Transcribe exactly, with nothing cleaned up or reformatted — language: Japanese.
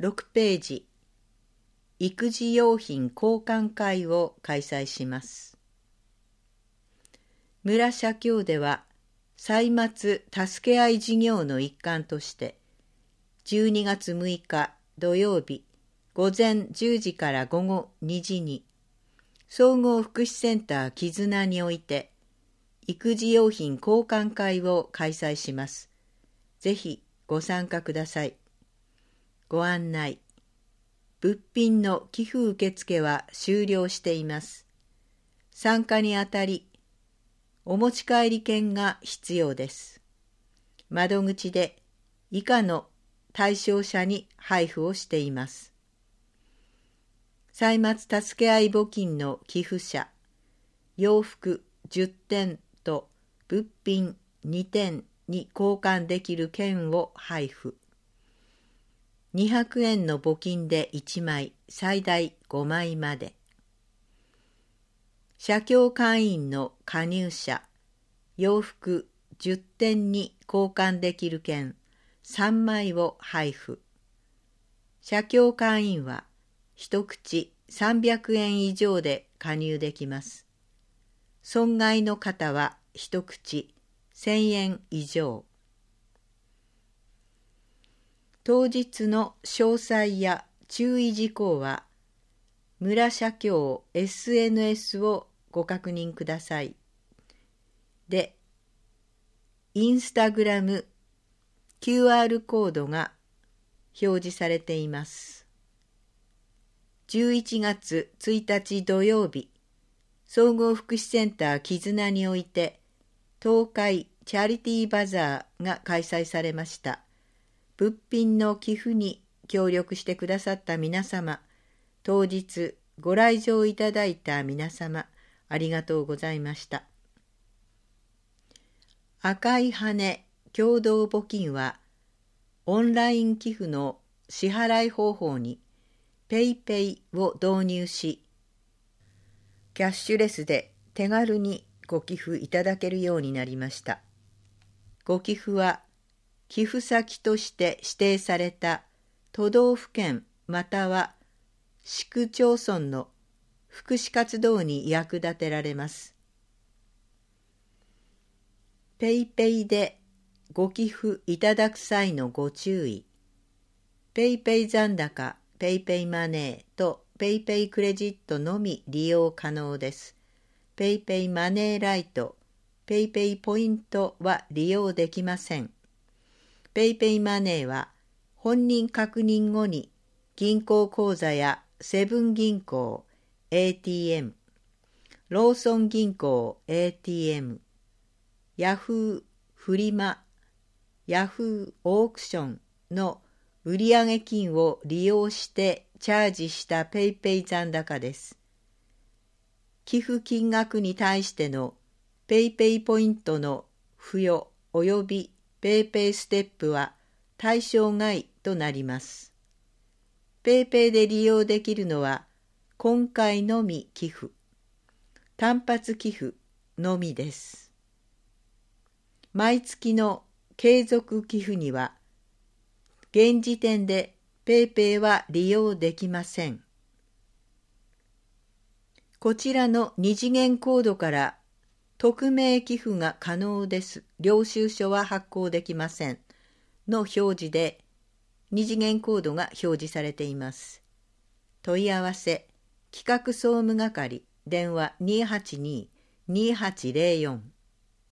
ろくページ、育児用品交換会を開催します。村社協では、歳末助け合い事業の一環として、じゅうにがつむいか土曜日、午前じゅうじから午後にじに、総合福祉センター絆において、育児用品交換会を開催します。ぜひご参加ください。ご案内。物品の寄付受付は終了しています。参加にあたり、お持ち帰り券が必要です。窓口で以下の対象者に配布をしています。歳末助け合い募金の寄付者、洋服じゅってんと物品にてんに交換できる券を配布。にひゃくえんの募金でいちまい、最大ごまいまで。社協会員の加入者、洋服じゅってんに交換できる券さんまいを配布。社協会員は一口さんびゃくえん以上で加入できます。損害の方は一口せんえん以上。当日の詳細や注意事項は、村社協 エスエヌエス をご確認ください。で、インスタグラム キューアール コードが表示されています。じゅういちがつついたち土曜日、総合福祉センター絆において、東海チャリティーバザーが開催されました。物品の寄付に協力してくださった皆様、当日ご来場いただいた皆様、ありがとうございました。赤い羽共同募金は、オンライン寄付の支払い方法にペイペイを導入し、キャッシュレスで手軽にご寄付いただけるようになりました。ご寄付は、寄付先として指定された都道府県または市区町村の福祉活動に役立てられます。ペイペイでご寄付いただく際のご注意。ペイペイ残高、ペイペイマネーとペイペイクレジットのみ利用可能です。ペイペイマネーライト、ペイペイポイントは利用できません。ペイペイマネーは本人確認後に銀行口座やセブン銀行 エーティーエム、ローソン銀行 エーティーエム、ヤフーフリマ、ヤフーオークションの売上金を利用してチャージしたペイペイ残高です。寄付金額に対してのペイペイポイントの付与及びペイペイステップは対象外となります。ペイペイで利用できるのは今回のみ寄付、単発寄付のみです。毎月の継続寄付には現時点でペイペイは利用できません。こちらの二次元コードから匿名寄付が可能です。領収書は発行できません。の表示で二次元コードが表示されています。問い合わせ、企画総務係、電話にーはちにー にーはちゼロよん。